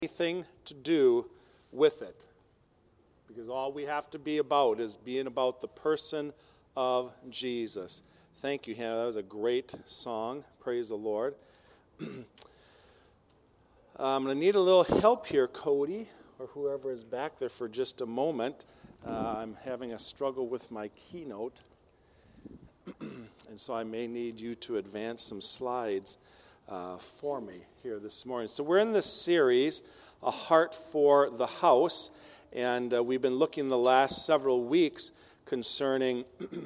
anything to do with it. Because all we have to be about is being about the person of Jesus. Thank you, Hannah. That was a great song. Praise the Lord. I'm going to need a little help here, Cody, or whoever is back there for just a moment. I'm having a struggle with my keynote, and so I may need you to advance some slides for me here this morning. So we're in this series, A Heart for the House, and we've been looking the last several weeks concerning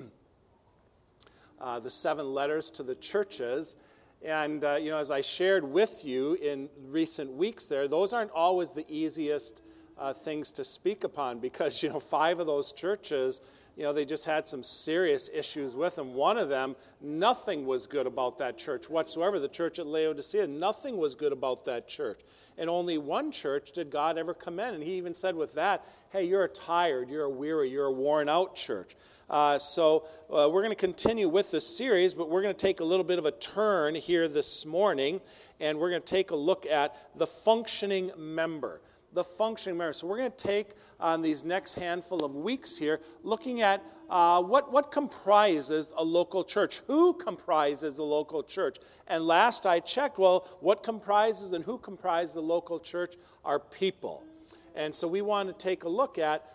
the 7 letters to the churches. And, as I shared with you in recent weeks there, those aren't always the easiest things to speak upon because, 5 of those churches, they just had some serious issues with them. One of them, nothing was good about that church whatsoever. The church at Laodicea, nothing was good about that church. And only one church did God ever commend. And he even said with that, hey, you're a tired, you're a weary, you're a worn out church. So we're going to continue with this series, but we're going to take a little bit of a turn here this morning, and we're going to take a look at the functioning member. The functioning member. So we're going to take on these next handful of weeks here, looking at what comprises a local church. Who comprises a local church? And last I checked, what comprises and who comprises a local church are people. And so we want to take a look at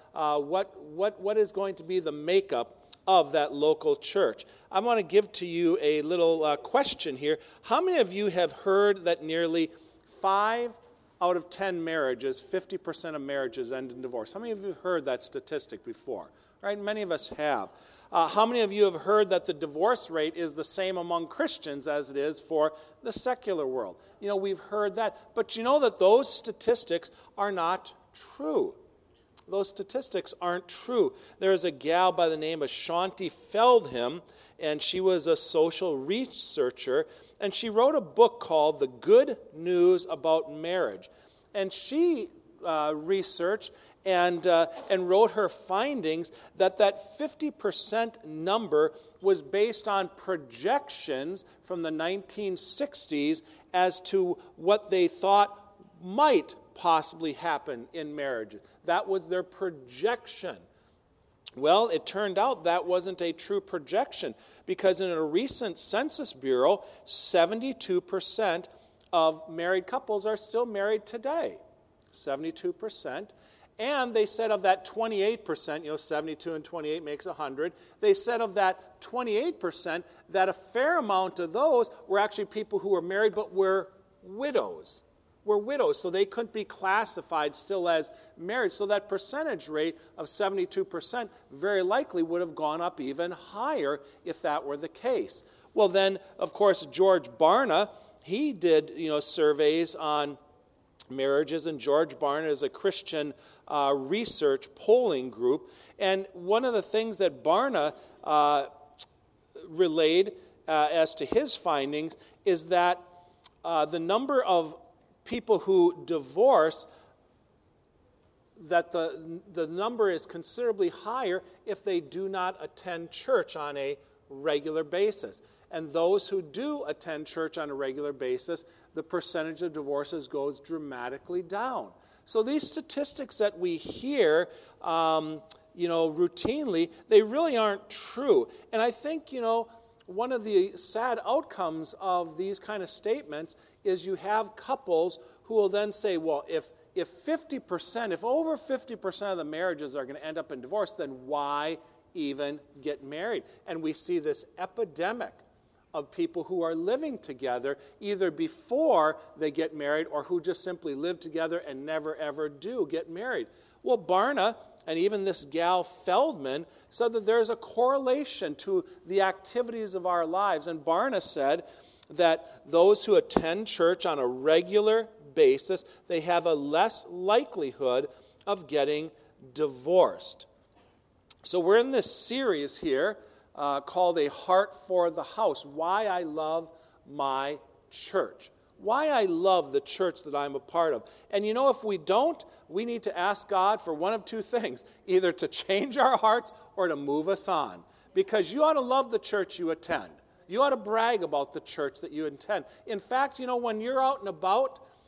what is going to be the makeup of that local church. I want to give to you a little question here. How many of you have heard that nearly 5 out of 10 marriages, 50% of marriages end in divorce? How many of you have heard that statistic before? Right? Many of us have. How many of you have heard that the divorce rate is the same among Christians as it is for the secular world? We've heard that. But you know that those statistics are not true. Those statistics aren't true. There's a gal by the name of Shaunti Feldhahn, and she was a social researcher, and she wrote a book called The Good News About Marriage. And she researched and wrote her findings that 50% number was based on projections from the 1960s as to what they thought might possibly happen in marriages. That was their projection. Well, it turned out that wasn't a true projection because in a recent Census Bureau, 72% of married couples are still married today. 72%. And they said of that 28%, 72 and 28 makes 100, they said of that 28% that a fair amount of those were actually people who were married but were widows. So they couldn't be classified still as married. So that percentage rate of 72% very likely would have gone up even higher if that were the case. Well, then, of course, George Barna, he did, surveys on marriages, and George Barna is a Christian research polling group. And one of the things that Barna relayed as to his findings is that the number of people who divorce, that the number is considerably higher if they do not attend church on a regular basis. And those who do attend church on a regular basis, the percentage of divorces goes dramatically down. So these statistics that we hear, routinely, they really aren't true. And I think, one of the sad outcomes of these kind of statements is you have couples who will then say, well, if over 50% of the marriages are going to end up in divorce, then why even get married? And we see this epidemic of people who are living together either before they get married or who just simply live together and never ever do get married. Well, Barna and even this gal Feldman said that there's a correlation to the activities of our lives. And Barna said that those who attend church on a regular basis, they have a less likelihood of getting divorced. So we're in this series here called A Heart for the House, Why I Love My Church. Why I love the church that I'm a part of. And if we don't, we need to ask God for one of two things, either to change our hearts or to move us on. Because you ought to love the church you attend. You ought to brag about the church that you attend. In fact, when you're out and about,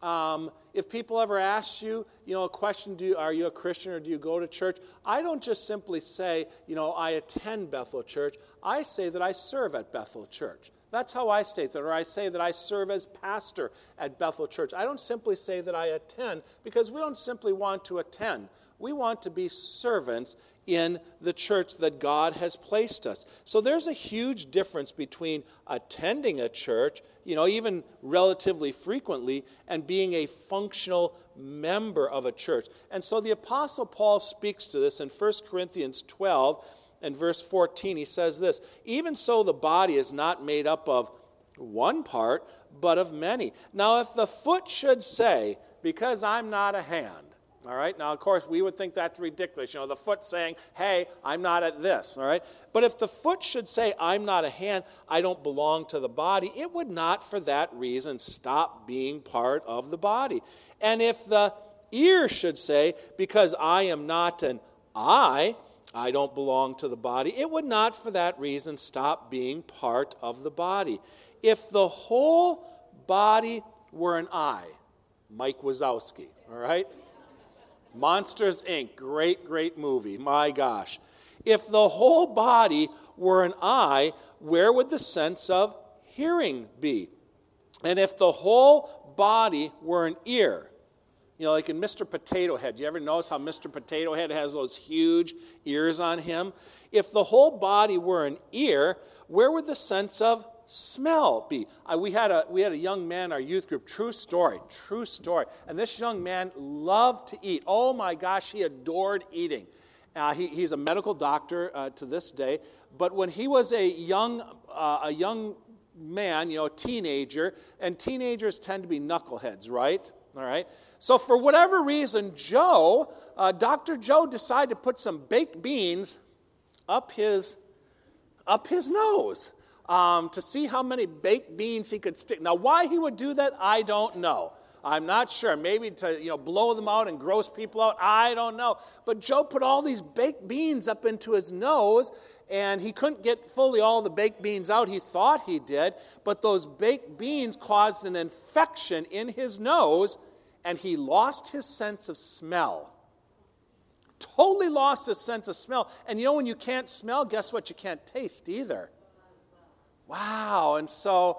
If people ever ask you, a question, are you a Christian or do you go to church? I don't just simply say, I attend Bethel Church. I say that I serve at Bethel Church. That's how I state that, or I say that I serve as pastor at Bethel Church. I don't simply say that I attend, because we don't simply want to attend. We want to be servants in the church that God has placed us. So there's a huge difference between attending a church, even relatively frequently, and being a functional member of a church. And so the Apostle Paul speaks to this in 1 Corinthians 12 and verse 14. He says this, "Even so the body is not made up of one part, but of many. Now if the foot should say, because I'm not a hand," all right? Now, of course, we would think that's ridiculous. The foot saying, hey, I'm not at this, all right? But if the foot should say, I'm not a hand, I don't belong to the body, it would not for that reason stop being part of the body. And if the ear should say, because I am not an eye, I don't belong to the body, it would not for that reason stop being part of the body. If the whole body were an eye, Mike Wazowski, all right? Monsters, Inc., great movie, my gosh. If the whole body were an eye, where would the sense of hearing be? And if the whole body were an ear, like in Mr. Potato Head, you ever notice how Mr. Potato Head has those huge ears on him? If the whole body were an ear, where would the sense of smell be? We had a young man in our youth group, true story, and this young man loved to eat. Oh my gosh, he adored eating. He's a medical doctor to this day, but when he was a young man, teenager, and teenagers tend to be knuckleheads, right? All right. So for whatever reason, Dr. Joe decided to put some baked beans up his nose. To see how many baked beans he could stick. Now, why he would do that, I don't know. I'm not sure. Maybe to blow them out and gross people out. I don't know. But Joe put all these baked beans up into his nose, and he couldn't get fully all the baked beans out. He thought he did, but those baked beans caused an infection in his nose, and he lost his sense of smell. Totally lost his sense of smell. And when you can't smell, guess what? You can't taste either. Wow, and so,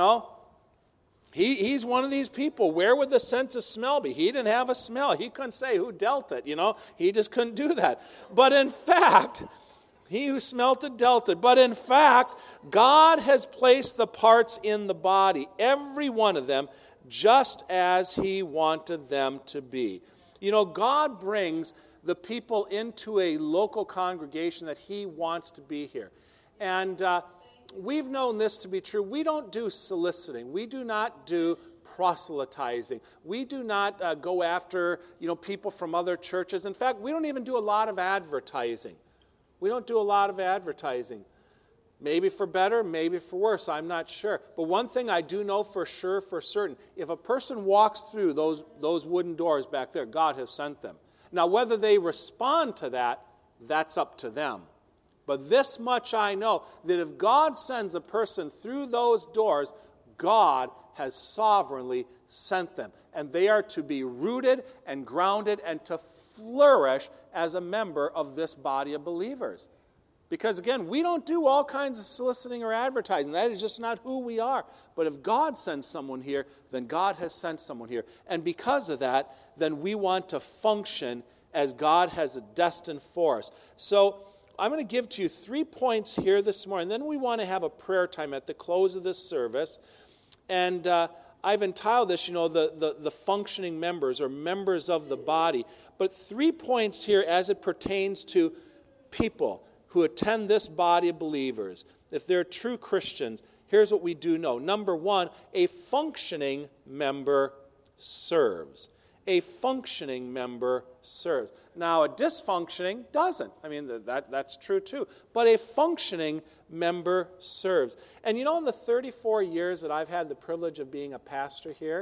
he's one of these people. Where would the sense of smell be? He didn't have a smell. He couldn't say who dealt it, He just couldn't do that. But in fact, he who smelt it dealt it. But in fact, God has placed the parts in the body, every one of them, just as He wanted them to be. God brings the people into a local congregation that He wants to be here. And we've known this to be true. We don't do soliciting. We do not do proselytizing. We do not go after, people from other churches. In fact, we don't even do a lot of advertising. We don't do a lot of advertising. Maybe for better, maybe for worse, I'm not sure. But one thing I do know for sure, for certain, if a person walks through those wooden doors back there, God has sent them. Now, whether they respond to that, that's up to them. But this much I know, that if God sends a person through those doors, God has sovereignly sent them. And they are to be rooted and grounded and to flourish as a member of this body of believers. Because again, we don't do all kinds of soliciting or advertising. That is just not who we are. But if God sends someone here, then God has sent someone here. And because of that, then we want to function as God has destined for us. So I'm going to give to you 3 points here this morning. Then we want to have a prayer time at the close of this service. And I've entitled this, the functioning members or members of the body. But 3 points here as it pertains to people who attend this body of believers. If they're true Christians, here's what we do know. Number 1, a functioning member serves. A functioning member serves. Now, a dysfunctioning doesn't. I mean, that's true too. But a functioning member serves. And in the 34 years that I've had the privilege of being a pastor here,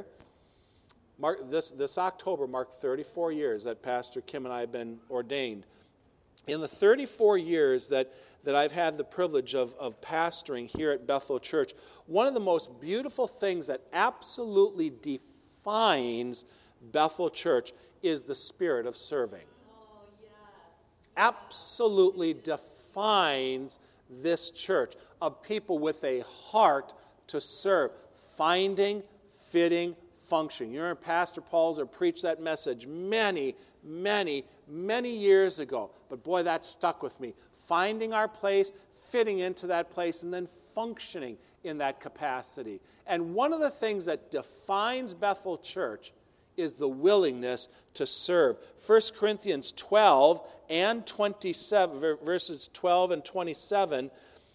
this October marked 34 years that Pastor Kim and I have been ordained. In the 34 years that I've had the privilege of pastoring here at Bethel Church, one of the most beautiful things that absolutely defines defines Bethel Church is the spirit of serving. Oh, yes. Absolutely defines this church of people with a heart to serve, finding, fitting, functioning. You remember Pastor Paulzer preached that message many years ago. But boy, that stuck with me. Finding our place, fitting into that place, and then functioning in that capacity. And one of the things that defines Bethel Church is the willingness to serve. 1 Corinthians 12 and 27, verses 12 and 27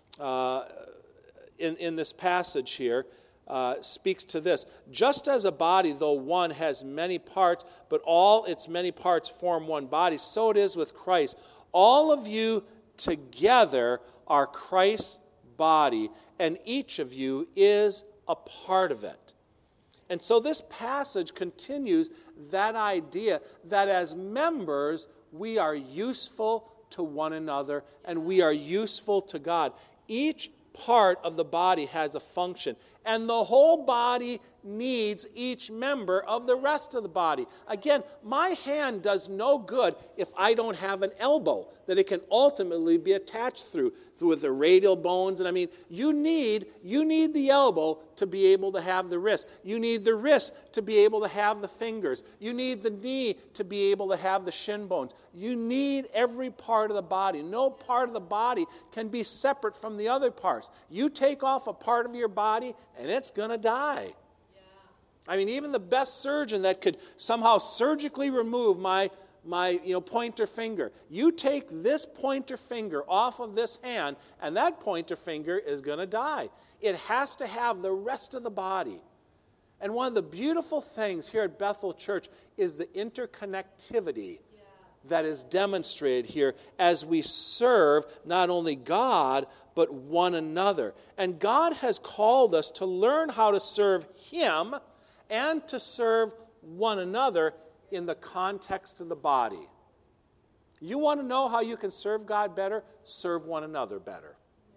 in this passage here, speaks to this. Just as a body, though one, has many parts, but all its many parts form one body, so it is with Christ. All of you together are Christ's body, and each of you is a part of it. And so this passage continues that idea that as members, we are useful to one another, and we are useful to God. Each part of the body has a function, and the whole body needs each member of the rest of the body. Again, my hand does no good if I don't have an elbow that it can ultimately be attached through with the radial bones. And I mean, you need the elbow to be able to have the wrist. You need the wrist to be able to have the fingers. You need the knee to be able to have the shin bones. You need every part of the body. No part of the body can be separate from the other parts. You take off a part of your body and it's going to die. I mean, even the best surgeon that could somehow surgically remove my pointer finger. You take this pointer finger off of this hand, and that pointer finger is going to die. It has to have the rest of the body. And one of the beautiful things here at Bethel Church is the interconnectivity that is demonstrated here as we serve not only God, but one another. And God has called us to learn how to serve Him and to serve one another in the context of the body. You want to know how you can serve God better? Serve one another better.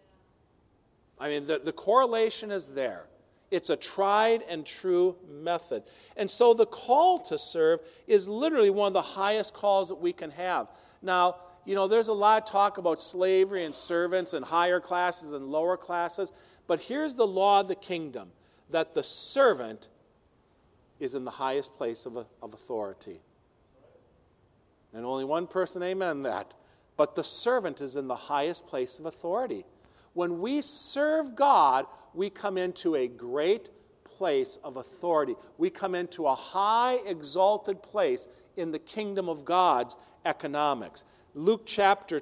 I mean, the correlation is there. It's a tried and true method. And so the call to serve is literally one of the highest calls that we can have. Now, there's a lot of talk about slavery and servants and higher classes and lower classes, but here's the law of the kingdom, that the servant is in the highest place of authority. And only one person amen that. But the servant is in the highest place of authority. When we serve God, we come into a great place of authority. We come into a high, exalted place in the kingdom of God's economics. Luke chapter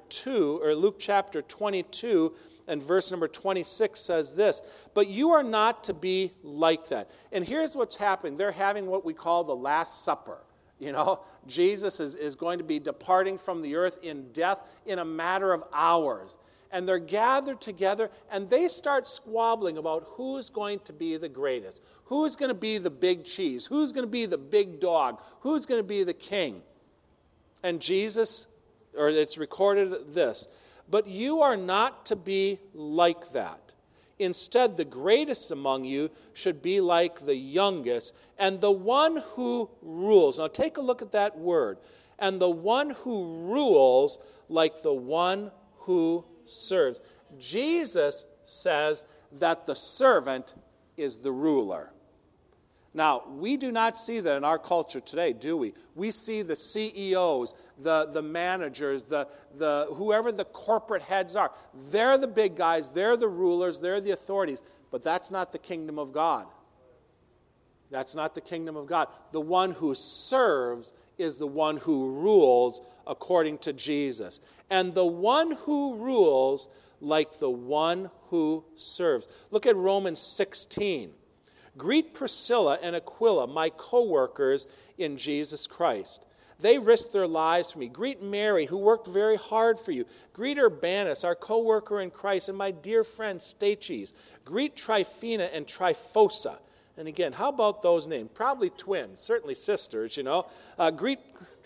22 and verse number 26 says this, but you are not to be like that. And here's what's happening. They're having what we call the Last Supper. Jesus is going to be departing from the earth in death in a matter of hours. And they're gathered together, and they start squabbling about who's going to be the greatest, who's going to be the big cheese, who's going to be the big dog, who's going to be the king. And it's recorded this, but you are not to be like that. Instead, the greatest among you should be like the youngest, and the one who rules. Now take a look at that word. And the one who rules like the one who serves. Jesus says that the servant is the ruler. Now, we do not see that in our culture today, do we? We see the CEOs, the managers, the whoever the corporate heads are. They're the big guys, they're the rulers, they're the authorities. But that's not the kingdom of God. That's not the kingdom of God. The one who serves is the one who rules according to Jesus. And the one who rules like the one who serves. Look at Romans 16. Greet Priscilla and Aquila, my co-workers in Jesus Christ. They risked their lives for me. Greet Mary, who worked very hard for you. Greet Urbanus, our co-worker in Christ, and my dear friend Stachys. Greet Tryphena and Tryphosa. And again, how about those names? Probably twins, certainly sisters, Greet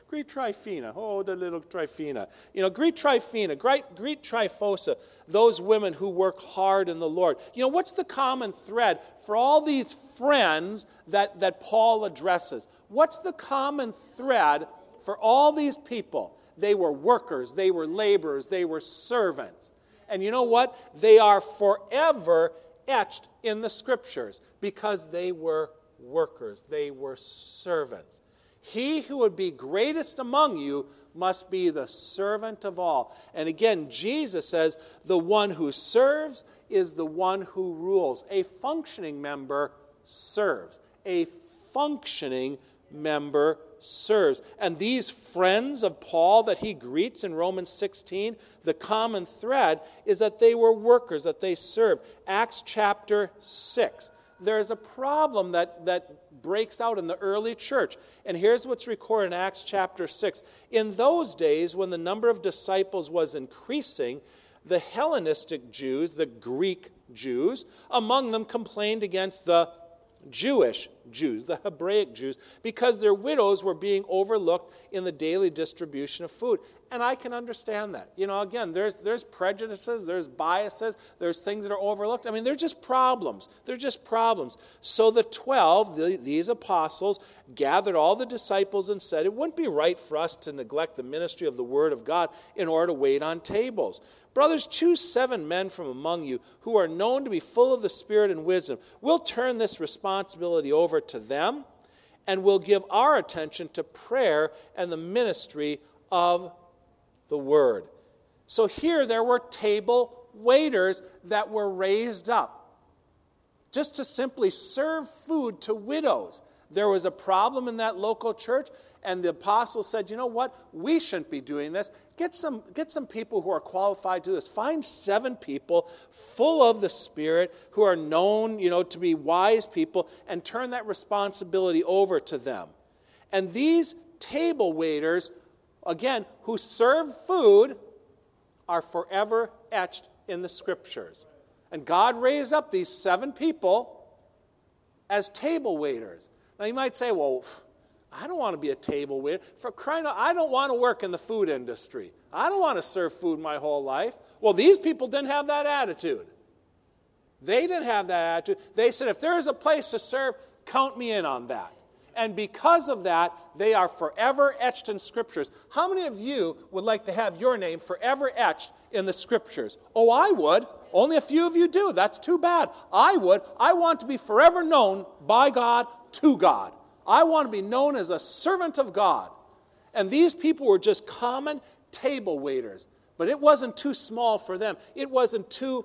Greet Tryphena. Oh, the little Tryphena. Greet Tryphena. Greet Tryphosa. Those women who work hard in the Lord. What's the common thread for all these friends that Paul addresses? What's the common thread for all these people? They were workers. They were laborers. They were servants. And you know what? They are forever etched in the Scriptures because they were workers. They were servants. He who would be greatest among you must be the servant of all. And again, Jesus says, the one who serves is the one who rules. A functioning member serves. A functioning member serves. And these friends of Paul that he greets in Romans 16, the common thread is that they were workers, that they served. Acts chapter 6. There's a problem that breaks out in the early church. And here's what's recorded in Acts chapter 6. In those days, when the number of disciples was increasing, the Hellenistic Jews, the Greek Jews, among them complained against the Jewish Jews, the Hebraic Jews, because their widows were being overlooked in the daily distribution of food. And I can understand that. Again, there's prejudices, there's biases, there's things that are overlooked. I mean, they're just problems. They're just problems. So the 12, these apostles, gathered all the disciples and said, it wouldn't be right for us to neglect the ministry of the Word of God in order to wait on tables. Brothers, choose 7 men from among you who are known to be full of the Spirit and wisdom. We'll turn this responsibility over to them, and we'll give our attention to prayer and the ministry of the Word. So here there were table waiters that were raised up just to simply serve food to widows. There was a problem in that local church, and the apostles said, you know what? We shouldn't be doing this. Get some people who are qualified to do this. Find 7 people full of the Spirit who are known, to be wise people, and turn that responsibility over to them. And these table waiters, again, who serve food, are forever etched in the Scriptures. And God raised up these 7 people as table waiters. Now you might say, well, I don't want to be a table waiter. For crying out, I don't want to work in the food industry. I don't want to serve food my whole life. Well, these people didn't have that attitude. They didn't have that attitude. They said, if there is a place to serve, count me in on that. And because of that, they are forever etched in Scriptures. How many of you would like to have your name forever etched in the Scriptures? Oh, I would. Only a few of you do. That's too bad. I would. I want to be forever known by God to God. I want to be known as a servant of God. And these people were just common table waiters. But it wasn't too small for them. It wasn't too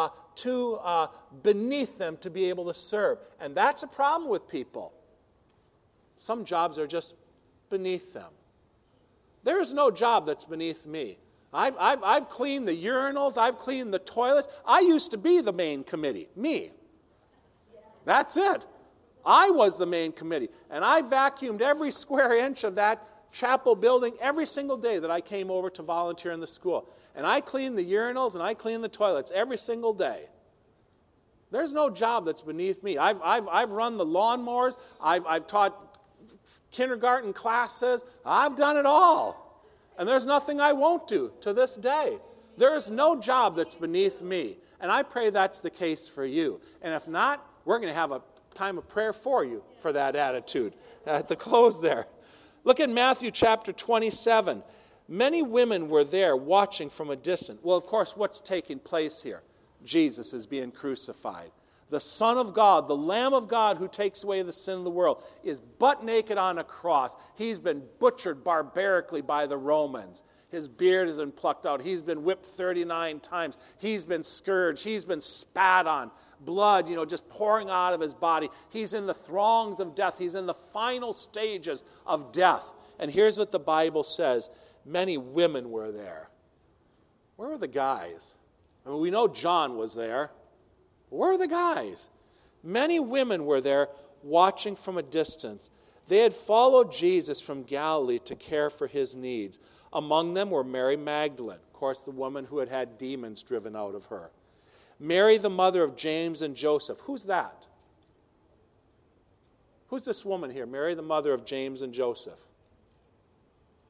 beneath them to be able to serve. And that's a problem with people. Some jobs are just beneath them. There is no job that's beneath me. I've cleaned the urinals. I've cleaned the toilets. I used to be the main committee. Me. That's it. I was the main committee. And I vacuumed every square inch of that chapel building every single day that I came over to volunteer in the school. And I cleaned the urinals and I cleaned the toilets every single day. There's no job that's beneath me. I've run the lawnmowers. I've taught kindergarten classes. I've done it all. And there's nothing I won't do to this day. There is no job that's beneath me. And I pray that's the case for you. And if not, we're going to have a time of prayer for you for that attitude at the close there. Look at Matthew chapter 27. Many women were there watching from a distance. Well, of course, what's taking place here? Jesus is being crucified. The Son of God, the Lamb of God who takes away the sin of the world, is butt naked on a cross. He's been butchered barbarically by the Romans. His beard has been plucked out. He's been whipped 39 times. He's been scourged. He's been spat on. Blood, just pouring out of his body. He's in the throngs of death. He's in the final stages of death. And here's what the Bible says. Many women were there. Where were the guys? I mean, we know John was there. Where were the guys? Many women were there watching from a distance. They had followed Jesus from Galilee to care for his needs. Among them were Mary Magdalene, of course, the woman who had had demons driven out of her. Mary, the mother of James and Joseph. Who's that? Who's this woman here? Mary, the mother of James and Joseph.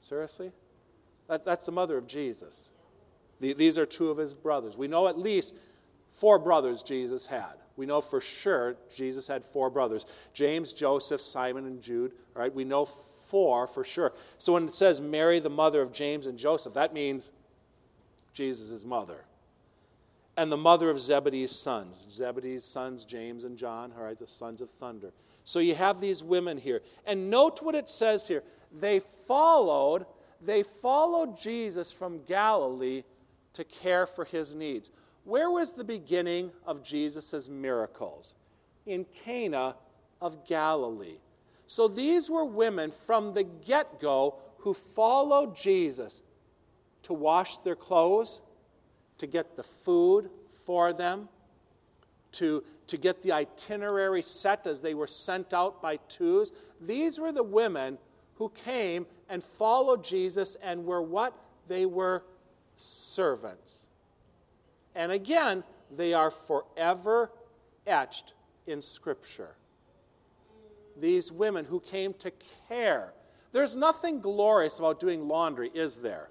Seriously? That's the mother of Jesus. These are two of his brothers. We know at least 4 brothers Jesus had. We know for sure Jesus had 4 brothers. James, Joseph, Simon, and Jude. All right, we know 4 for sure. So when it says Mary, the mother of James and Joseph, that means Jesus' mother. And the mother of Zebedee's sons. Zebedee's sons, James and John, all right, the sons of thunder. So you have these women here. And note what it says here. They followed Jesus from Galilee to care for his needs. Where was the beginning of Jesus' miracles? In Cana of Galilee. So these were women from the get-go who followed Jesus to wash their clothes, to get the food for them, to get the itinerary set as they were sent out by twos. These were the women who came and followed Jesus and were what? They were servants. And again, they are forever etched in Scripture. These women who came to care. There's nothing glorious about doing laundry, is there?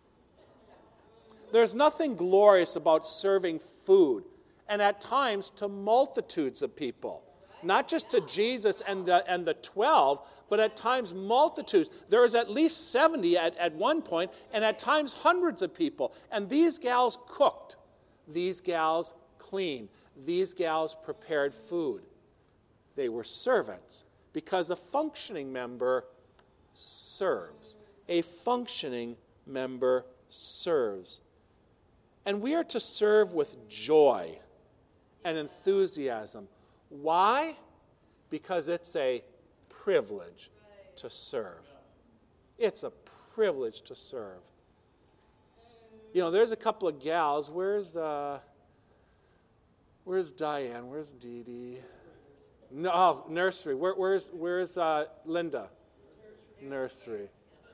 There's nothing glorious about serving food, and at times to multitudes of people. Not just to Jesus and the 12, but at times multitudes. There was at least 70 at one point, and at times hundreds of people. And these gals cooked. These gals cleaned. These gals prepared food. They were servants because a functioning member serves. A functioning member serves. And we are to serve with joy and enthusiasm. Why? Because it's a privilege to serve. It's a privilege to serve. You know, there's a couple of gals. Where's Diane? Where's Dee Dee? No, nursery. Where's Linda? Nursery.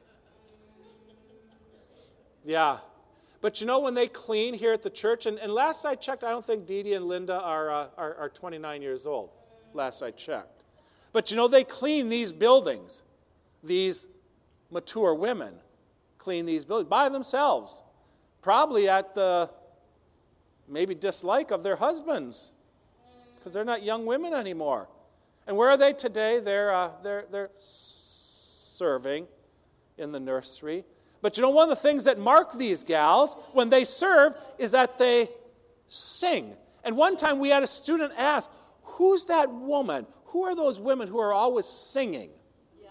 Yeah. But you know, when they clean here at the church, and last I checked, I don't think Dee Dee and Linda are 29 years old. Last I checked. But you know, they clean these buildings. These mature women clean these buildings by themselves. Probably at the maybe dislike of their husbands, because they're not young women anymore. And where are they today? They're serving in the nursery. But you know, one of the things that mark these gals when they serve is that they sing. And one time we had a student ask, who's that woman? Who are those women who are always singing? Yeah.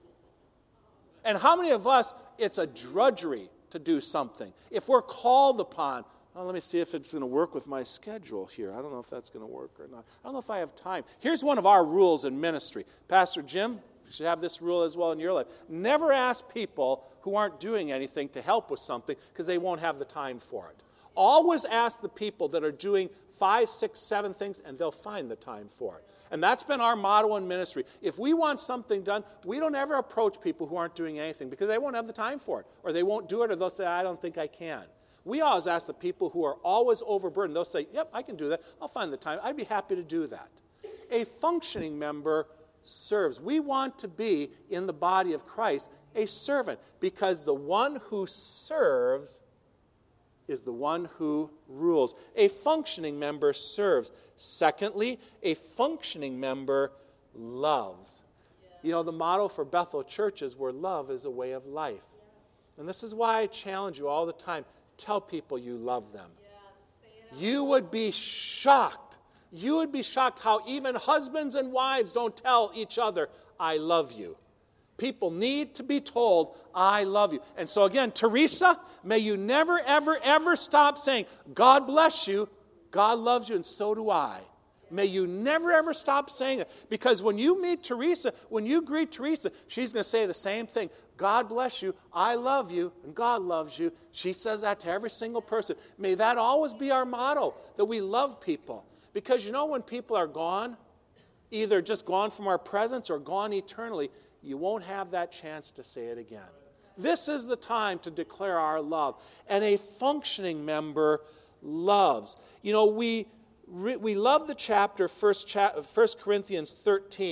And how many of us, it's a drudgery to do something? If we're called upon, well, let me see if it's going to work with my schedule here. I don't know if that's going to work or not. I don't know if I have time. Here's one of our rules in ministry. Pastor Jim, you should have this rule as well in your life. Never ask people who aren't doing anything to help with something because they won't have the time for it. Always ask the people that are doing 5, 6, 7 things, and they'll find the time for it. And that's been our motto in ministry. If we want something done, we don't ever approach people who aren't doing anything because they won't have the time for it, or they won't do it, or they'll say, I don't think I can. We always ask the people who are always overburdened. They'll say, yep, I can do that. I'll find the time. I'd be happy to do that. A functioning member serves. We want to be, in the body of Christ, a servant, because the one who serves is the one who rules. A functioning member serves. Secondly, a functioning member loves. You know, the motto for Bethel Church is where love is a way of life. And this is why I challenge you all the time. Tell people you love them. You would be shocked. You would be shocked how even husbands and wives don't tell each other, I love you. People need to be told, I love you. And so again, Teresa, may you never, ever, ever stop saying, God bless you, God loves you, and so do I. May you never, ever stop saying it. Because when you meet Teresa, when you greet Teresa, she's going to say the same thing. God bless you, I love you, and God loves you. She says that to every single person. May that always be our motto, that we love people. Because you know, when people are gone, either just gone from our presence or gone eternally, you won't have that chance to say it again. This is the time to declare our love. And a functioning member loves. You know, we love the chapter 1 Corinthians 13.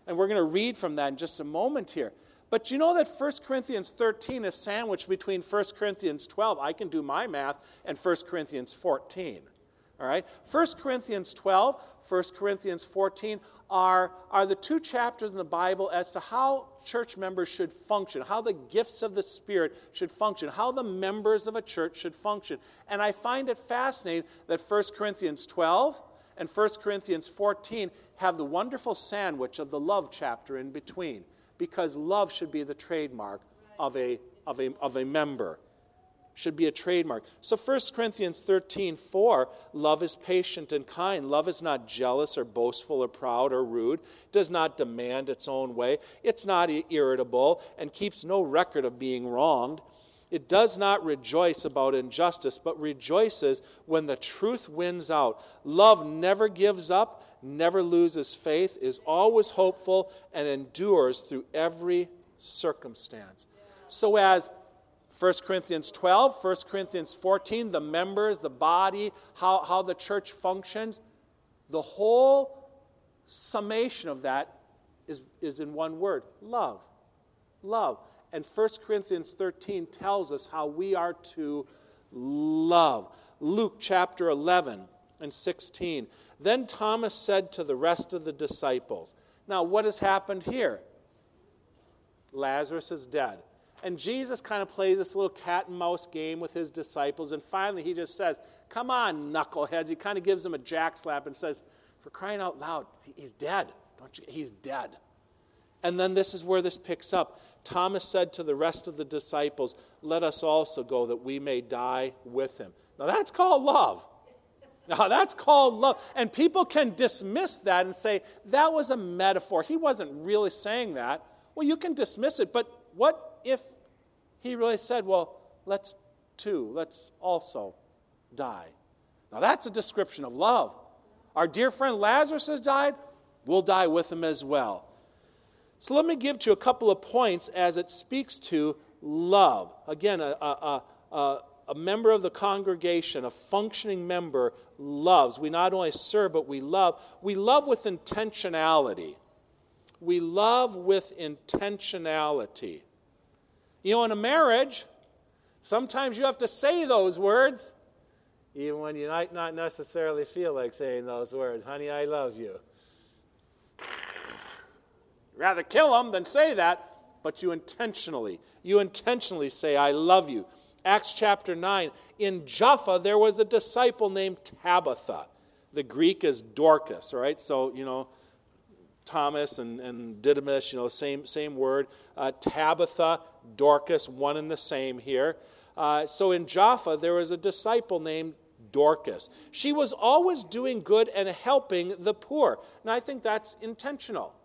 And we're going to read from that in just a moment here. But you know that 1 Corinthians 13 is sandwiched between 1 Corinthians 12, I can do my math, and 1 Corinthians 14. All right? 1 Corinthians 12, 1 Corinthians 14 are the two chapters in the Bible as to how church members should function, how the gifts of the Spirit should function, how the members of a church should function. And I find it fascinating that 1 Corinthians 12 and 1 Corinthians 14 have the wonderful sandwich of the love chapter in between, because love should be the trademark of a member. Should be a trademark. So 1 Corinthians 13:4, love is patient and kind. Love is not jealous or boastful or proud or rude. It does not demand its own way. It's not irritable and keeps no record of being wronged. It does not rejoice about injustice, but rejoices when the truth wins out. Love never gives up, never loses faith, is always hopeful, and endures through every circumstance. So as 1 Corinthians 12, 1 Corinthians 14, the members, the body, how the church functions, the whole summation of that is in one word: love. Love. And 1 Corinthians 13 tells us how we are to love. Luke chapter 11 and 16. Then Thomas said to the rest of the disciples. Now, what has happened here? Lazarus is dead. And Jesus kind of plays this little cat and mouse game with his disciples. And finally he just says, come on, knuckleheads. He kind of gives them a jack slap and says, for crying out loud, he's dead. He's dead. And then this is where this picks up. Thomas said to the rest of the disciples, let us also go that we may die with him. Now that's called love. Now that's called love. And people can dismiss that and say, that was a metaphor. He wasn't really saying that. Well, you can dismiss it, but what if he really said, well, let's also die? Now that's a description of love. Our dear friend Lazarus has died, we'll die with him as well. So let me give to you a couple of points as it speaks to love. Again, a member of the congregation, a functioning member, loves. We not only serve, but we love. We love with intentionality. We love with intentionality. You know, in a marriage, sometimes you have to say those words, even when you might not necessarily feel like saying those words. Honey, I love you. Rather kill them than say that, but you intentionally say, I love you. Acts chapter 9, in Jaffa there was a disciple named Tabitha. The Greek is Dorcas, all right? So, you know, Thomas and Didymus, you know, same word. Tabitha, Dorcas, one and the same here. So in Jaffa there was a disciple named Dorcas. She was always doing good and helping the poor. Now I think that's intentional.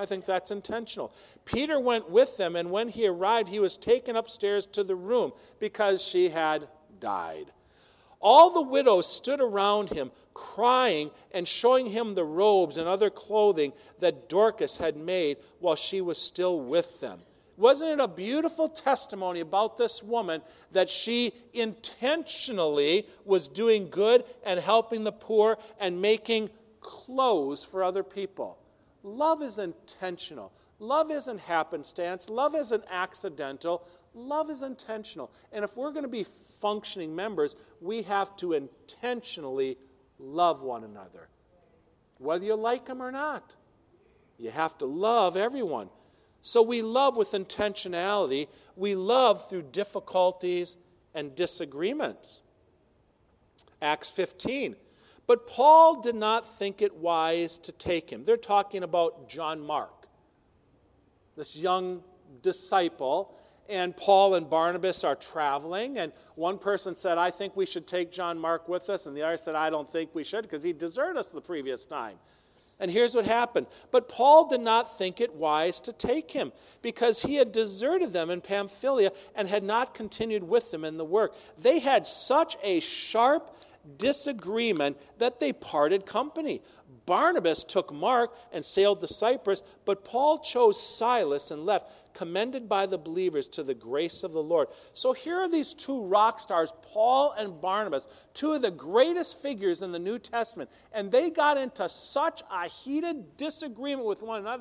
Peter went with them, and when he arrived, he was taken upstairs to the room because she had died. All the widows stood around him, crying and showing him the robes and other clothing that Dorcas had made while she was still with them. Wasn't it a beautiful testimony about this woman that she intentionally was doing good and helping the poor and making clothes for other people? Love is intentional. Love isn't happenstance. Love isn't accidental. Love is intentional. And if we're going to be functioning members, we have to intentionally love one another. Whether you like them or not. You have to love everyone. So we love with intentionality. We love through difficulties and disagreements. Acts 15. But Paul did not think it wise to take him. They're talking about John Mark, this young disciple. And Paul and Barnabas are traveling. And one person said, I think we should take John Mark with us. And the other said, I don't think we should because he deserted us the previous time. And here's what happened. But Paul did not think it wise to take him because he had deserted them in Pamphylia and had not continued with them in the work. They had such a sharp disagreement that they parted company. Barnabas took Mark and sailed to Cyprus, but Paul chose Silas and left, commended by the believers to the grace of the Lord. So here are these two rock stars, Paul and Barnabas, two of the greatest figures in the New Testament, and they got into such a heated disagreement with one another.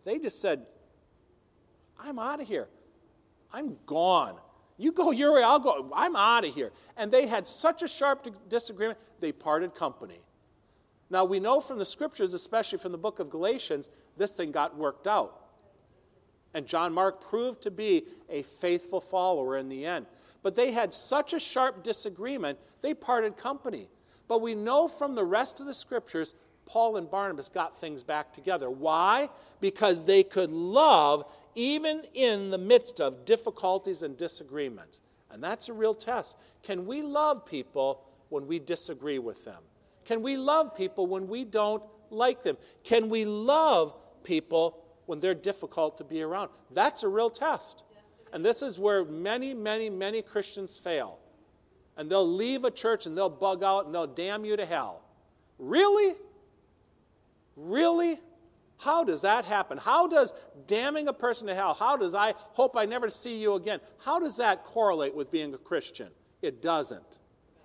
They just said, I'm out of here. I'm gone. You go your way, I'll go. I'm out of here. And they had such a sharp disagreement, they parted company. Now, we know from the scriptures, especially from the book of Galatians, this thing got worked out. And John Mark proved to be a faithful follower in the end. But they had such a sharp disagreement, they parted company. But we know from the rest of the scriptures, Paul and Barnabas got things back together. Why? Because they could love even in the midst of difficulties and disagreements. And that's a real test. Can we love people when we disagree with them? Can we love people when we don't like them? Can we love people when they're difficult to be around? That's a real test. And this is where many, many, many Christians fail. And they'll leave a church and they'll bug out and they'll damn you to hell. Really? Really? How does that happen? How does damning a person to hell, how does I hope I never see you again, how does that correlate with being a Christian? It doesn't.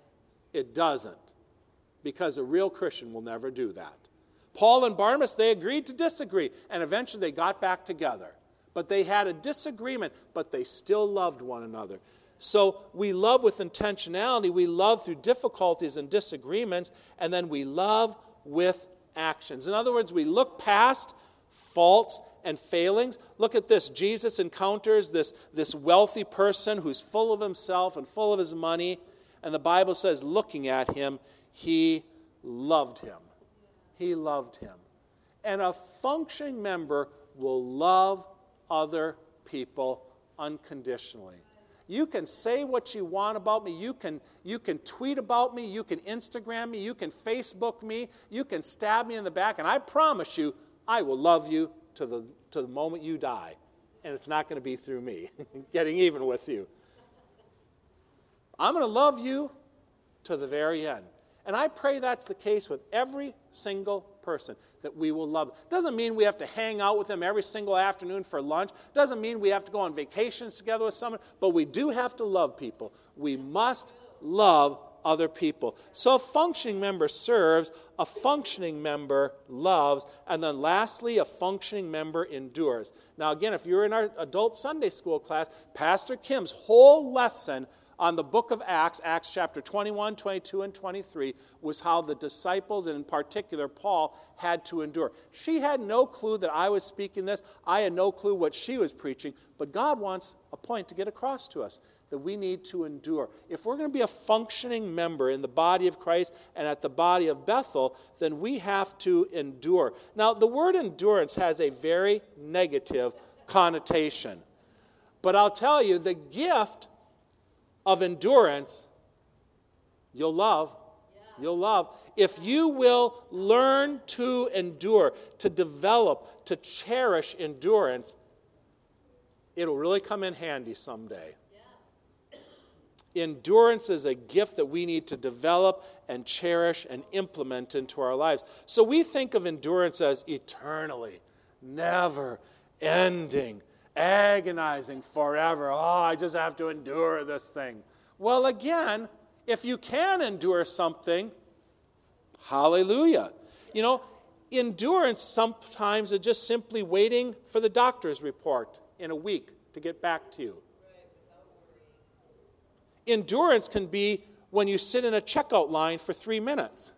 It doesn't. Because a real Christian will never do that. Paul and Barnabas, they agreed to disagree, and eventually they got back together. But they had a disagreement, but they still loved one another. So we love with intentionality, we love through difficulties and disagreements, and then we love with actions. In other words, we look past faults and failings. Look at this. Jesus encounters this wealthy person who's full of himself and full of his money, and the Bible says, looking at him, he loved him. He loved him. And a functioning member will love other people unconditionally. You can say what you want about me. You can tweet about me. You can Instagram me. You can Facebook me. You can stab me in the back. And I promise you, I will love you to the moment you die. And it's not going to be through me getting even with you. I'm going to love you to the very end. And I pray that's the case with every single person, that we will love. Doesn't mean we have to hang out with them every single afternoon for lunch. Doesn't mean we have to go on vacations together with someone. But we do have to love people. We must love other people. So a functioning member serves, a functioning member loves, and then lastly, a functioning member endures. Now again, if you're in our adult Sunday school class, Pastor Kim's whole lesson on the book of Acts, Acts chapter 21, 22, and 23, was how the disciples, and in particular Paul, had to endure. She had no clue that I was speaking this. I had no clue what she was preaching. But God wants a point to get across to us, that we need to endure. If we're going to be a functioning member in the body of Christ and at the body of Bethel, then we have to endure. Now, the word endurance has a very negative connotation. But I'll tell you, the gift of endurance, you'll love. You'll love. If you will learn to endure, to develop, to cherish endurance, it'll really come in handy someday. Yes. Endurance is a gift that we need to develop and cherish and implement into our lives. So we think of endurance as eternally, never ending, agonizing forever. Oh, I just have to endure this thing. Well, again, if you can endure something, hallelujah. You know, endurance sometimes is just simply waiting for the doctor's report in a week to get back to you. Endurance can be when you sit in a checkout line for 3 minutes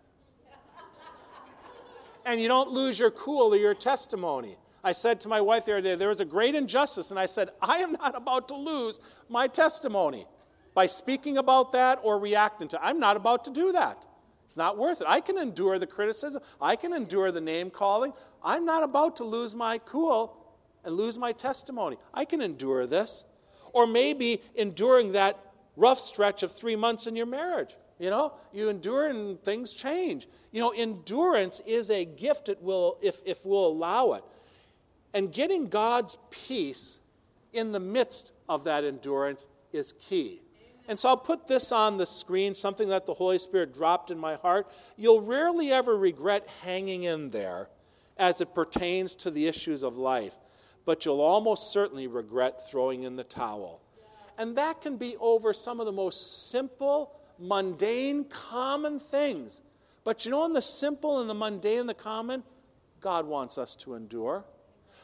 and you don't lose your cool or your testimony. I said to my wife the other day, there was a great injustice, and I said, I am not about to lose my testimony by speaking about that or reacting to it. I'm not about to do that. It's not worth it. I can endure the criticism. I can endure the name calling. I'm not about to lose my cool and lose my testimony. I can endure this. Or maybe enduring that rough stretch of 3 months in your marriage. You know, you endure and things change. You know, endurance is a gift, it will, if we'll allow it. And getting God's peace in the midst of that endurance is key. And so I'll put this on the screen, something that the Holy Spirit dropped in my heart. You'll rarely ever regret hanging in there as it pertains to the issues of life, but you'll almost certainly regret throwing in the towel. And that can be over some of the most simple, mundane, common things. But you know, in the simple and the mundane and the common, God wants us to endure.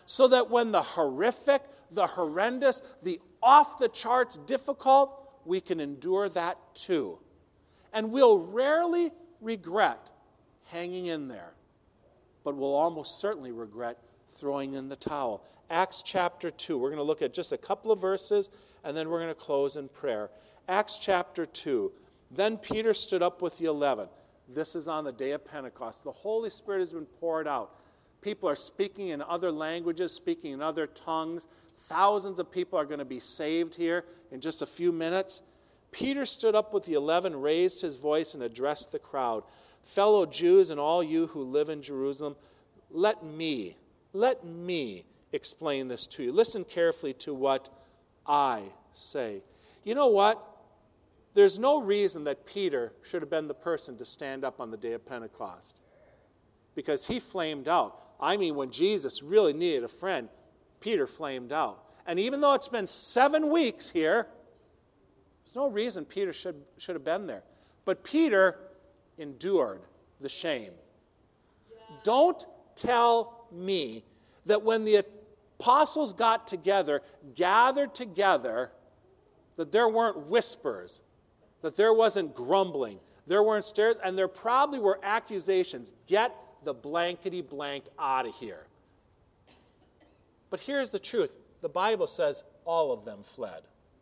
so that when the horrific, the horrendous, the off-the-charts difficult, we can endure that too. And we'll rarely regret hanging in there, but we'll almost certainly regret throwing in the towel. Acts chapter 2. We're going to look at just a couple of verses, and then we're going to close in prayer. Acts chapter 2. Then Peter stood up with the 11. This is on the day of Pentecost. The Holy Spirit has been poured out. People are speaking in other languages, speaking in other tongues. Thousands of people are going to be saved here in just a few minutes. Peter stood up with the 11, raised his voice, and addressed the crowd. Fellow Jews and all you who live in Jerusalem, let me explain this to you. Listen carefully to what I say. You know what? There's no reason that Peter should have been the person to stand up on the day of Pentecost, because he flamed out. I mean, when Jesus really needed a friend, Peter flamed out. And even though it's been 7 weeks here, there's no reason Peter should have been there. But Peter endured the shame. Don't tell me that when the apostles got together, gathered together, that there weren't whispers, that there wasn't grumbling, there weren't stares, and there probably were accusations. Get the blankety blank out of here. But here's the truth. The Bible says all of them fled.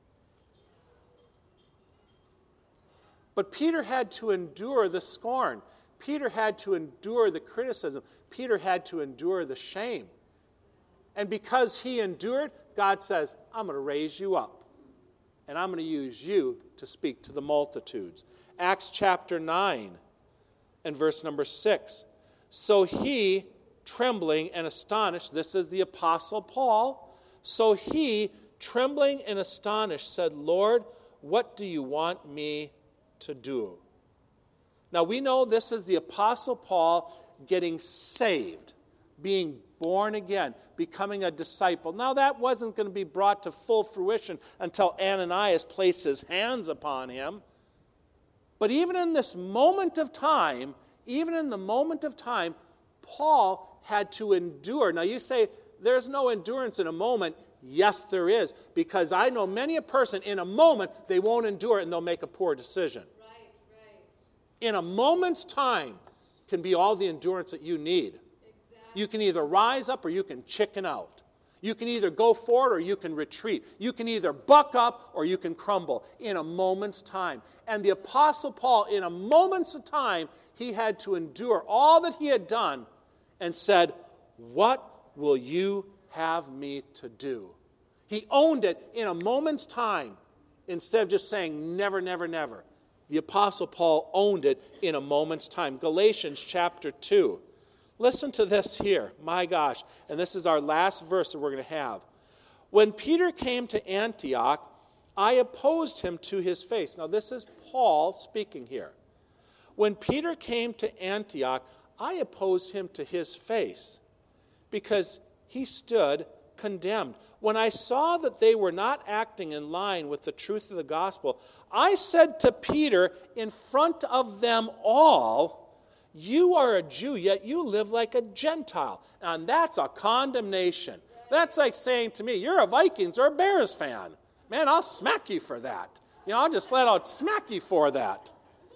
But Peter had to endure the scorn. Peter had to endure the criticism. Peter had to endure the shame. And because he endured, God says, I'm going to raise you up. And I'm going to use you to speak to the multitudes. Acts chapter 9 and verse number 6. So he, trembling and astonished, this is the Apostle Paul, so he, trembling and astonished, said, Lord, what do you want me to do? Now we know this is the Apostle Paul getting saved, being born again, becoming a disciple. Now that wasn't going to be brought to full fruition until Ananias placed his hands upon him. But even in this moment of time, Paul had to endure. Now you say, there's no endurance in a moment. Yes, there is. Because I know many a person, in a moment, they won't endure it and they'll make a poor decision. Right. In a moment's time can be all the endurance that you need. Exactly. You can either rise up or you can chicken out. You can either go forward or you can retreat. You can either buck up or you can crumble in a moment's time. And the Apostle Paul, in a moment's time, he had to endure all that he had done and said, what will you have me to do? He owned it in a moment's time instead of just saying never, never, never. The Apostle Paul owned it in a moment's time. Galatians chapter 2. Listen to this here. My gosh. And this is our last verse that we're going to have. When Peter came to Antioch, I opposed him to his face. Now this is Paul speaking here. When Peter came to Antioch, I opposed him to his face because he stood condemned. When I saw that they were not acting in line with the truth of the gospel, I said to Peter in front of them all, you are a Jew, yet you live like a Gentile. And that's a condemnation. That's like saying to me, you're a Vikings or a Bears fan. Man, I'll smack you for that. I'll just flat out smack you for that.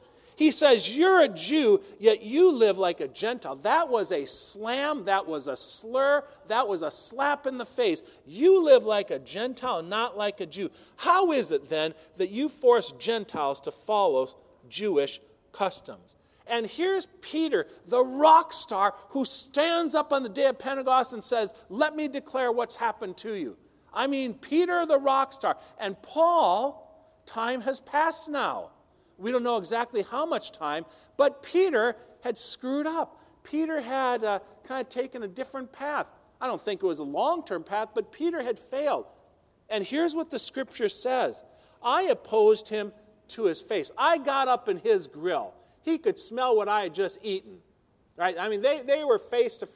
He says, you're a Jew, yet you live like a Gentile. That was a slam, that was a slur, that was a slap in the face. You live like a Gentile, not like a Jew. How is it then that you force Gentiles to follow Jewish customs? And here's Peter, the rock star, who stands up on the day of Pentecost and says, let me declare what's happened to you. I mean, Peter, the rock star. And Paul, time has passed now. We don't know exactly how much time, but Peter had screwed up. Peter had kind of taken a different path. I don't think it was a long-term path, but Peter had failed. And here's what the scripture says. I opposed him to his face. I got up in his grill. He could smell what I had just eaten. Right? I mean, they were face to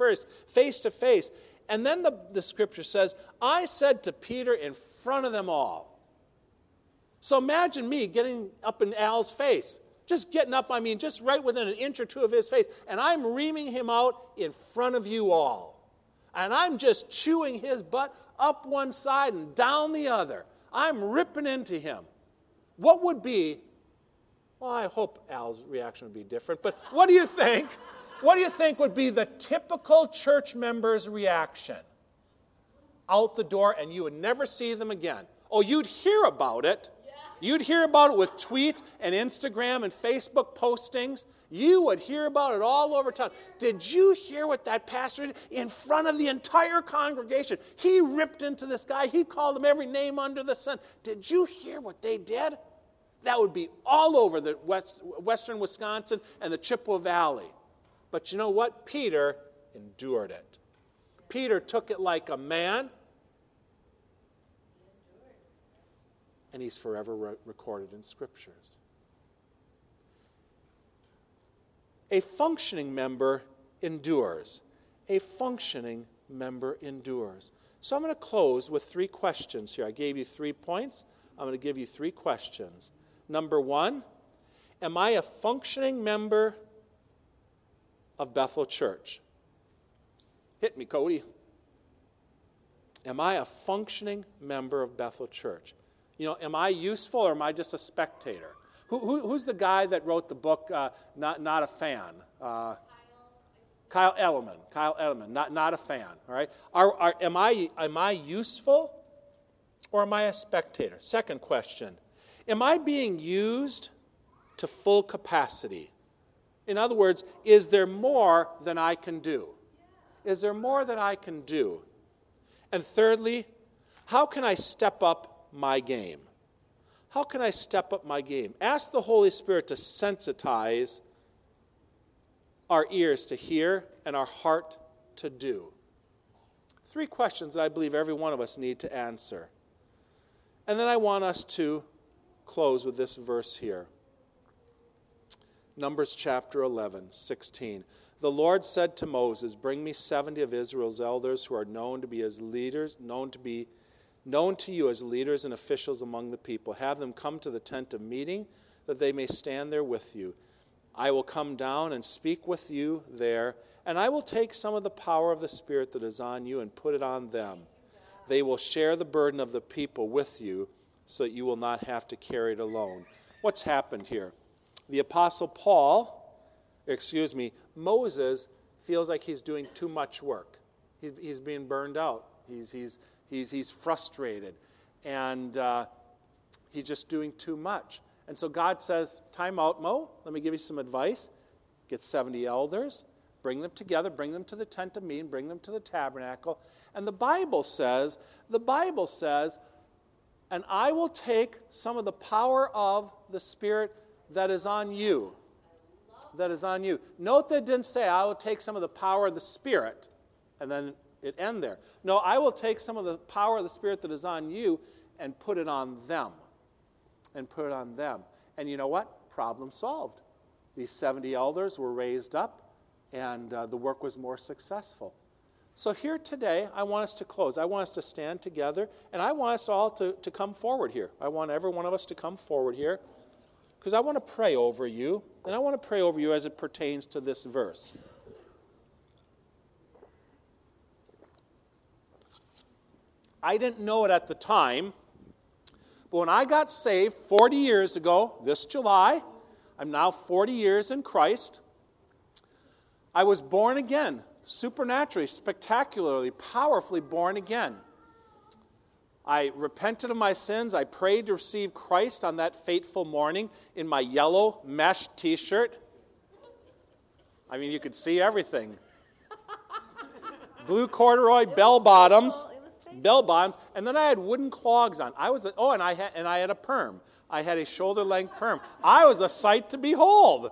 face. And then the scripture says, I said to Peter in front of them all. So imagine me getting up in Al's face. Just getting up, just right within an inch or two of his face. And I'm reaming him out in front of you all. and I'm just chewing his butt up one side and down the other. I'm ripping into him. What would be, well, I hope Al's reaction would be different, but what do you think? What do you think would be the typical church member's reaction? Out the door, and you would never see them again. Oh, you'd hear about it. You'd hear about it with tweets and Instagram and Facebook postings. You would hear about it all over town. Did you hear what that pastor did in front of the entire congregation? He ripped into this guy. He called him every name under the sun. Did you hear what they did? That would be all over the western Wisconsin and the Chippewa Valley. But you know what? Peter endured it. Peter took it like a man, and he's forever recorded in Scriptures. A functioning member endures. A functioning member endures. So I'm going to close with 3 questions here. I gave you 3 points. I'm going to give you 3 questions. Number 1, am I a functioning member of Bethel Church? Hit me, Cody. Am I a functioning member of Bethel Church? You know, am I useful or am I just a spectator? Who's the guy that wrote the book, Not a Fan? Kyle Ellerman, not a fan, all right? Am I useful or am I a spectator? Second question, am I being used to full capacity? In other words, is there more than I can do? Is there more than I can do? And thirdly, how can I step up my game? How can I step up my game? Ask the Holy Spirit to sensitize our ears to hear and our heart to do. 3 questions that I believe every one of us need to answer. And then I want us to close with this verse here. Numbers chapter 11, 16. The Lord said to Moses, "Bring me 70 of Israel's elders who are known to you as leaders and officials among the people. Have them come to the tent of meeting, that they may stand there with you. I will come down and speak with you there, and I will take some of the power of the Spirit that is on you and put it on them. They will share the burden of the people with you, so that you will not have to carry it alone." What's happened here? The Apostle Moses feels like he's doing too much work. He's being burned out. He's frustrated, and he's just doing too much. And so God says, time out, Mo. Let me give you some advice. Get 70 elders, bring them together, bring them to the tent of meeting, bring them to the tabernacle. And the Bible says, and I will take some of the power of the Spirit that is on you. That is on you. Note that it didn't say, I will take some of the power of the Spirit, and then it end there. No, I will take some of the power of the Spirit that is on you and put it on them. And put it on them. And you know what? Problem solved. These 70 elders were raised up, and the work was more successful. So here today, I want us to close. I want us to stand together, and I want us all to come forward here. I want every one of us to come forward here, because I want to pray over you, and I want to pray over you as it pertains to this verse. I didn't know it at the time, but when I got saved 40 years ago, this July, I'm now 40 years in Christ, I was born again, supernaturally, spectacularly, powerfully born again. I repented of my sins. I prayed to receive Christ on that fateful morning in my yellow mesh t-shirt. I mean, you could see everything. Blue corduroy bell bottoms, and then I had wooden clogs on. And I had a perm. I had a shoulder-length perm. I was a sight to behold.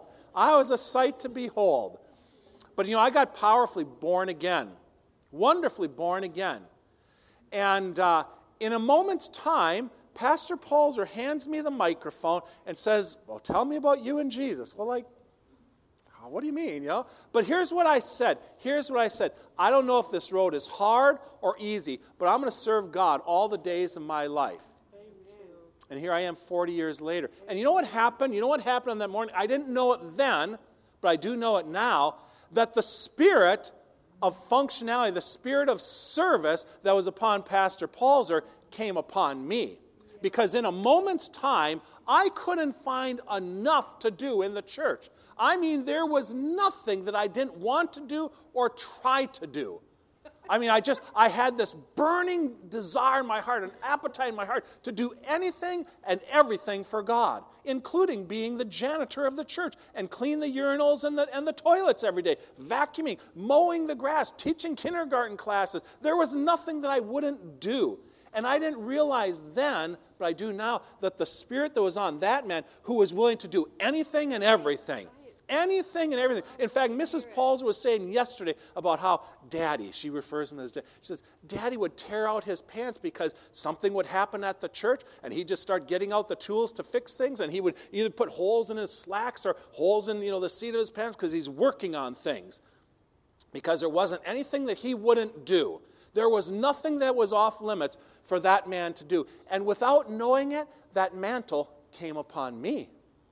But I got powerfully born again, wonderfully born again, and in a moment's time, Pastor Paulzer hands me the microphone and says, "Well, tell me about you and Jesus." Well, what do you mean, But here's what I said. I don't know if this road is hard or easy, but I'm going to serve God all the days of my life. Amen. And here I am 40 years later. And you know what happened? On that morning? I didn't know it then, but I do know it now, that the Spirit of functionality, the spirit of service that was upon Pastor Palzer came upon me. Because in a moment's time, I couldn't find enough to do in the church. I mean, there was nothing that I didn't want to do or try to do. I mean, I had this burning desire in my heart, an appetite in my heart to do anything and everything for God, including being the janitor of the church and clean the urinals and the toilets every day, vacuuming, mowing the grass, teaching kindergarten classes. There was nothing that I wouldn't do. And I didn't realize then, but I do now, that the spirit that was on that man who was willing to do anything and everything. Anything and everything. In fact, Mrs. Pauls was saying yesterday about how Daddy, she refers to him as Daddy, she says, Daddy would tear out his pants because something would happen at the church and he'd just start getting out the tools to fix things, and he would either put holes in his slacks or holes in the seat of his pants because he's working on things. Because there wasn't anything that he wouldn't do. There was nothing that was off limits for that man to do. And without knowing it, that mantle came upon me.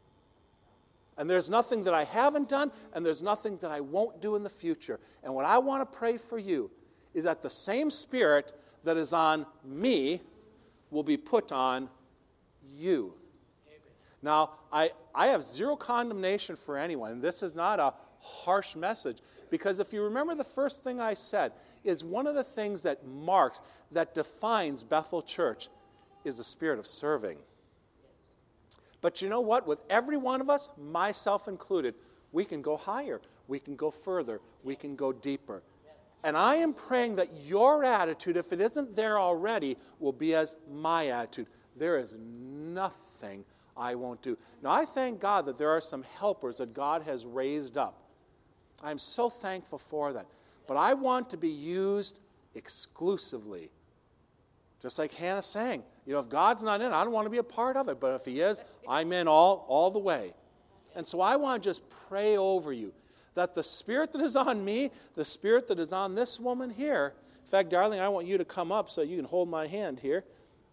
And there's nothing that I haven't done, and there's nothing that I won't do in the future. And what I want to pray for you is that the same spirit that is on me will be put on you. Amen. Now, I have zero condemnation for anyone, and this is not a harsh message, because if you remember the first thing I said, is one of the things that marks, that defines Bethel Church is the spirit of serving. But you know what? With every one of us, myself included, we can go higher, we can go further, we can go deeper. And I am praying that your attitude, if it isn't there already, will be as my attitude. There is nothing I won't do. Now, I thank God that there are some helpers that God has raised up. I'm so thankful for that. But I want to be used exclusively. Just like Hannah sang. If God's not in, I don't want to be a part of it. But if He is, I'm in all the way. And so I want to just pray over you that the spirit that is on me, the spirit that is on this woman here, in fact, darling, I want you to come up so you can hold my hand here,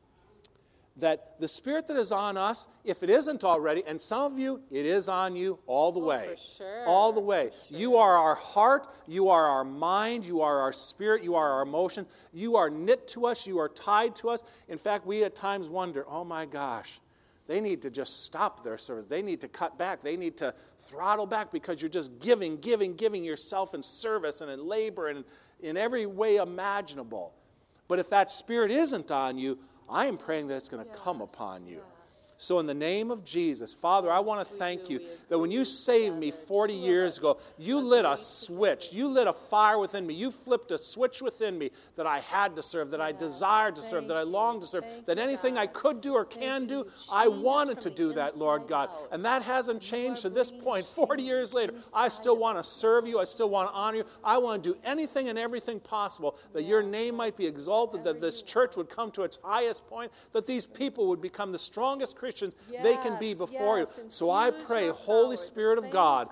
that the spirit that is on us, if it isn't already, and some of you, it is on you all the way. For sure. All the way. Sure. You are our heart, you are our mind, you are our spirit, you are our emotion. You are knit to us, you are tied to us. In fact, we at times wonder, oh my gosh, they need to just stop their service. They need to cut back. They need to throttle back because you're just giving yourself in service and in labor and in every way imaginable. But if that spirit isn't on you, I am praying that it's going to come upon you. So in the name of Jesus, Father, I want to thank you that when you saved me 40 years ago, you lit a switch. You lit a fire within me. You flipped a switch within me that I had to serve, that I desired to serve, that I longed to serve, that anything I could do or can do, I wanted to do that, Lord God. And that hasn't changed to this point. 40 years later, I still want to serve you. I still want to honor you. I want to do anything and everything possible that your name might be exalted, that this church would come to its highest point, that these people would become the strongest Christians they can be before you. So I pray, Holy Spirit of God,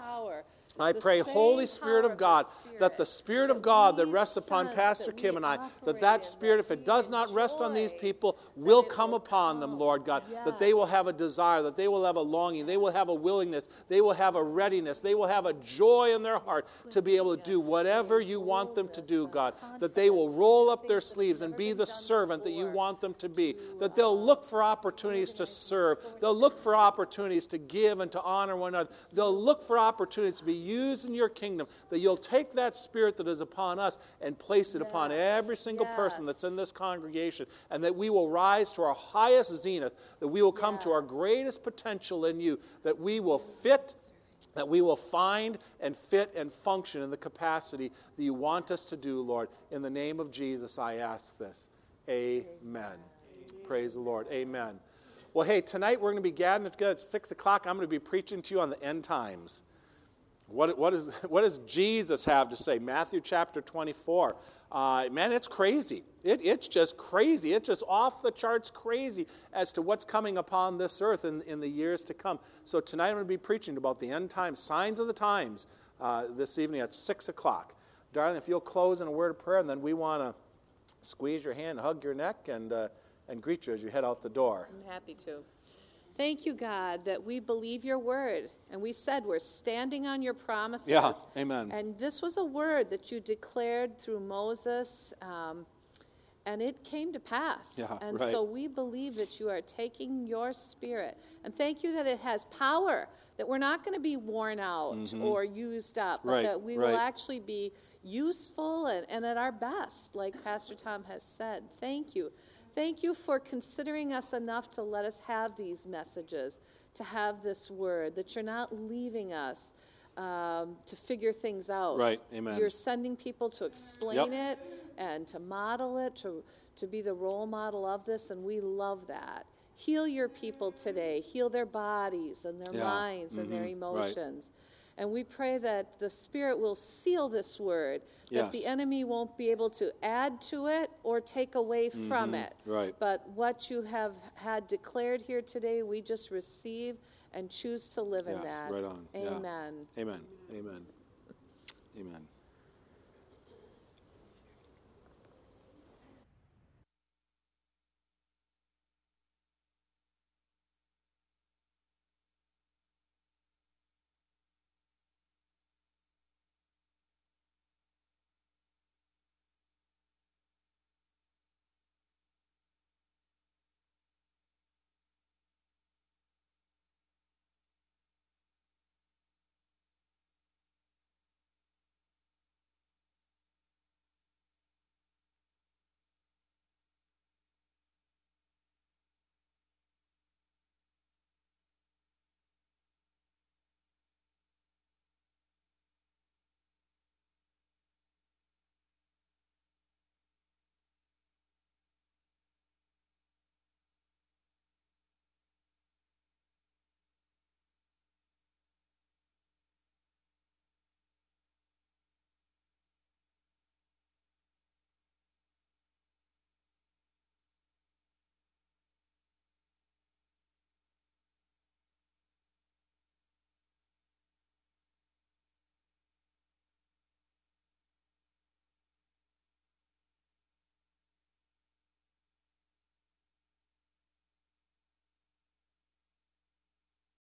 I pray, Holy Spirit of God, that the Spirit of God that rests upon Pastor Kim and I, that Spirit, if it does not rest on these people, will come upon them, Lord God, that they will have a desire, that they will have a longing, they will have a willingness, they will have a readiness, they will have a joy in their heart to be able to do whatever you want them to do, God, that they will roll up their sleeves and be the servant that you want them to be, that they'll look for opportunities to serve, they'll look for opportunities to give and to honor one another, they'll look for opportunities to be used in your kingdom, that you'll take that spirit that is upon us and place it upon every single person that's in this congregation, and that we will rise to our highest zenith, that we will come to our greatest potential in you, that we will fit, that we will find and fit and function in the capacity that you want us to do, Lord. In the name of Jesus, I ask this. Amen. Praise the Lord. Amen. Well, hey, tonight we're going to be gathering together at 6 o'clock. I'm going to be preaching to you on the end times. What does Jesus have to say? Matthew chapter 24. Man, it's crazy. It's just crazy. It's just off the charts crazy as to what's coming upon this earth in the years to come. So tonight I'm going to be preaching about the end times, signs of the times, this evening at 6 o'clock. Darling, if you'll close in a word of prayer, and then we want to squeeze your hand, hug your neck, and greet you as you head out the door. I'm happy to. Thank you, God, that we believe your word. And we said we're standing on your promises. Yeah, amen. And this was a word that you declared through Moses, and it came to pass. Yeah, and right. so we believe that you are taking your spirit. And thank you that it has power, that we're not going to be worn out or used up, but that we will actually be useful and at our best, like Pastor Tom has said. Thank you. Thank you for considering us enough to let us have these messages, to have this word, that you're not leaving us to figure things out. Right, amen. You're sending people to explain it and to model it, to be the role model of this, and we love that. Heal your people today. Heal their bodies and their minds and their emotions. Right. And we pray that the Spirit will seal this word, that the enemy won't be able to add to it or take away from it. Right. But what you have had declared here today, we just receive and choose to live in that. Right on. Amen. Yeah. Amen. Amen. Amen.